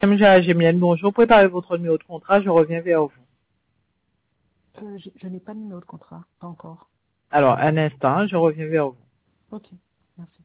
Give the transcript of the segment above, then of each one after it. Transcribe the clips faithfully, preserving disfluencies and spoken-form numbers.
Gémienne, bonjour, préparez votre numéro de contrat, je reviens vers vous. Euh, je je n'ai pas de numéro de contrat, pas encore. Alors, un instant, je reviens vers vous. Ok, merci.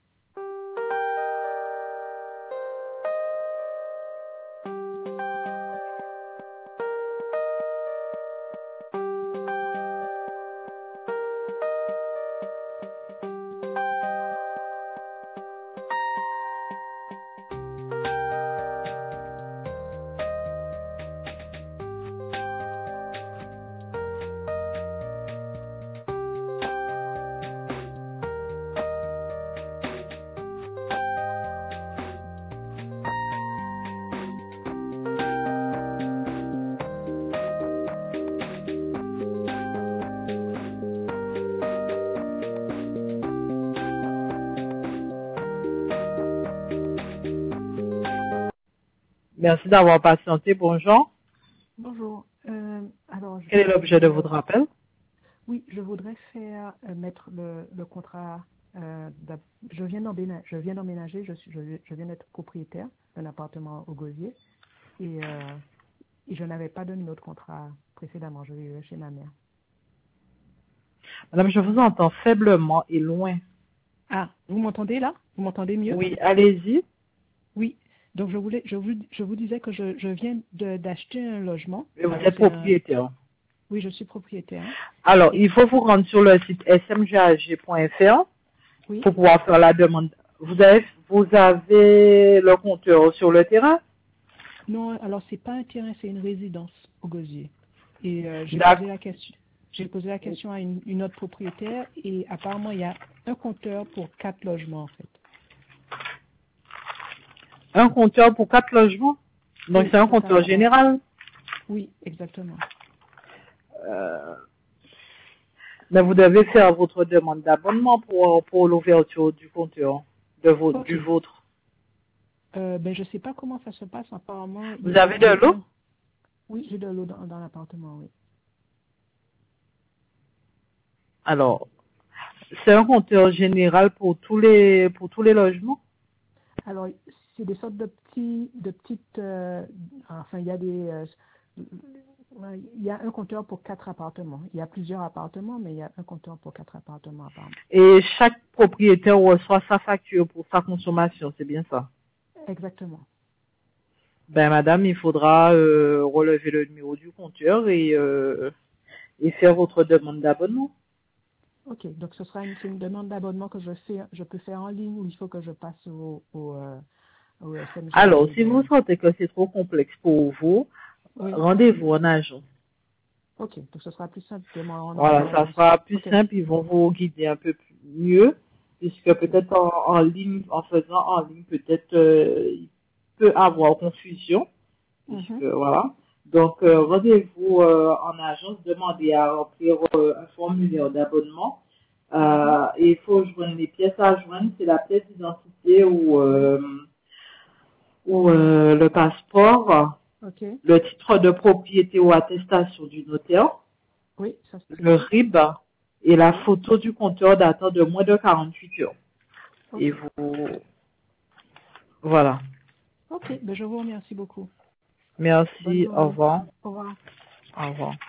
Merci d'avoir patienté, bonjour. Bonjour. Euh, alors, je, Quel est l'objet de je- votre appel? oui, je voudrais faire euh, mettre le, le contrat. Euh, d'ab- je viens d'emménager, je viens d'emménager, je, suis- je, je viens d'être propriétaire d'un appartement au Gosier et, euh, et je n'avais pas de numéro de contrat précédemment. Je vivais chez ma mère. Madame, je vous entends faiblement et loin. Ah, vous m'entendez là? Vous m'entendez mieux? Oui, allez-y. Oui. Donc je voulais, je vous, je vous disais que je, je viens de- d'acheter un logement. Et vous Alors êtes c'est un, propriétaire. oui, je suis propriétaire. Alors, Et il faut vous rendre sur le site s m g a g point f r oui. pour pouvoir faire la demande. Vous avez, vous avez le compteur sur le terrain? Non, alors c'est pas un terrain, c'est une résidence au Gosier. Et euh, j'ai posé D'accord. la question, j'ai posé la question à une, une autre propriétaire et apparemment il y a un compteur pour quatre logements en fait. Un compteur pour quatre logements? Donc, Oui, c'est un c'est ça compteur apparemment. général? Oui, exactement. Euh, Mais vous devez faire votre demande d'abonnement pour, pour l'ouverture du compteur de vo- Ok. du vôtre. Euh, ben je sais pas comment ça se passe. Apparemment il Vous y a, avez de j'ai l'eau? un, oui, j'ai de l'eau dans, dans l'appartement. Oui. Alors, c'est un compteur général pour tous les pour tous les logements? Alors c'est des sortes de petits, de petites, euh, enfin il y a des euh, il y a un compteur pour quatre appartements. Il y a plusieurs appartements, mais il y a un compteur pour quatre appartements apparemment. Et chaque propriétaire reçoit sa facture pour sa consommation, c'est bien ça? Exactement. Ben madame, il faudra euh, relever le numéro du compteur et, euh, et faire votre demande d'abonnement. Ok, donc ce sera une, c'est une demande d'abonnement que je fais, je peux faire en ligne ou il faut que je passe au, au, euh, au Alors, S M G A G si vous de... sentez que c'est trop complexe pour vous, Oui, rendez-vous en agence. ok, donc ce sera plus simple de me rendre en Voilà, ça agence. sera plus Ok, simple, ils vont vous guider un peu plus- mieux, puisque ok. peut-être en, en ligne, en faisant en ligne, peut-être euh, il peut avoir confusion, puisque Mhm, voilà. Donc euh, rendez-vous euh, en agence, demandez à remplir euh, un formulaire d'abonnement. mhm, Euh, et il faut joindre les pièces à joindre, c'est la pièce d'identité ou, euh, ou euh, le passeport, ok, le titre de propriété ou attestation du notaire, oui, ça c'est le bon. R I B et la Oui, photo du compteur datant de moins de quarante-huit heures. Et ok, vous, voilà. ok, ben je vous remercie beaucoup. Bonne Merci, au journée. revoir. Au revoir. Au revoir.